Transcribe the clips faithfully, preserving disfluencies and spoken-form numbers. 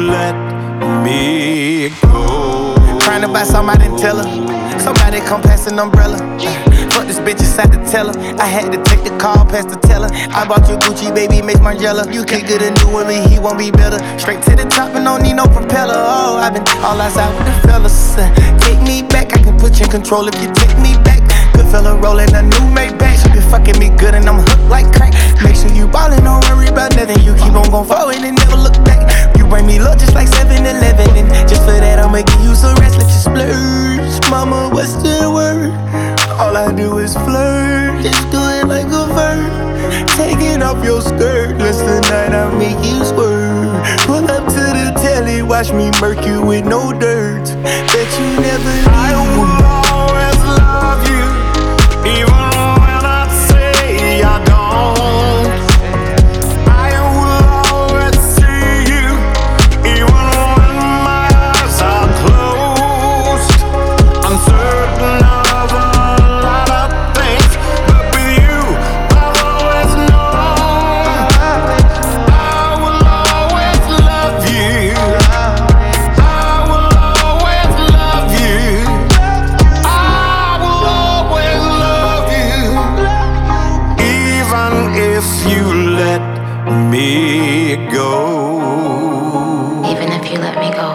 let me go. Trying to buy something I didn't tell her. Somebody come pass an umbrella. Fuck this bitch inside the teller. I had to take the call past the teller. I bought your Gucci, baby, makes Margiela. You can't get a new one, but he won't be better. Straight to the top and don't need no propeller. Oh, I've been all outside with the fellas. Uh, take me back, I can put you in control if you take me back. Good fella rolling a new Maybach. She been fucking me good and I'm hooked like crack. Make sure you ballin', don't worry about nothing. You keep on gon' forward and never look back. You bring me love just like seven eleven. And just for that, I'ma give you some rest, let you splurge. Mama, what's the word? All I do is flirt, just do it like a verb. Taking off your skirt, less tonight I'll make you swerve. Pull up to the telly, watch me murk you with no dirt. Bet you never leave. I will always love you, even when I say I don't. I will always see you, even when my eyes are closed. I'm certain of a lot of things, but with you, I've always known. I will always love you. I will always love you. I will always love you, even if you let me go. Even if you let me go.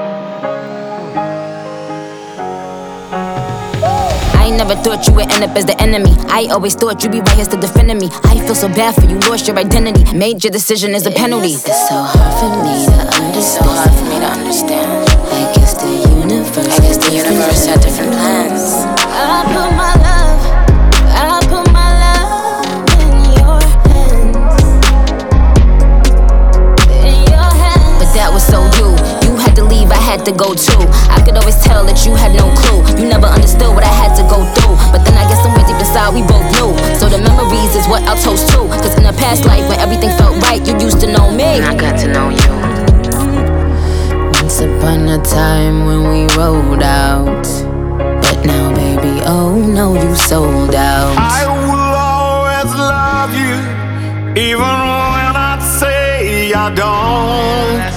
I ain't never thought you would end up as the enemy. I always thought you'd be right here still defending me. I feel so bad for you, lost your identity. Made your decision as a penalty. It's so hard for me to understand. It's so hard for me to understand. I guess the universe I guess the universe had different plans. I put my love, I put my love in your hands. In your hands. But that was so you. You had to leave, I had to go too. I could always tell that you had no clue. You never understood what I had to go through. But then I guess somewhere deep inside we both knew. So the memories is what I'll toast to. Cause in a past life when everything felt right, you used to know me. I got to know you. Once upon a time when we rolled out. But now baby, oh no, you sold out. I will always love you, even when I say I don't.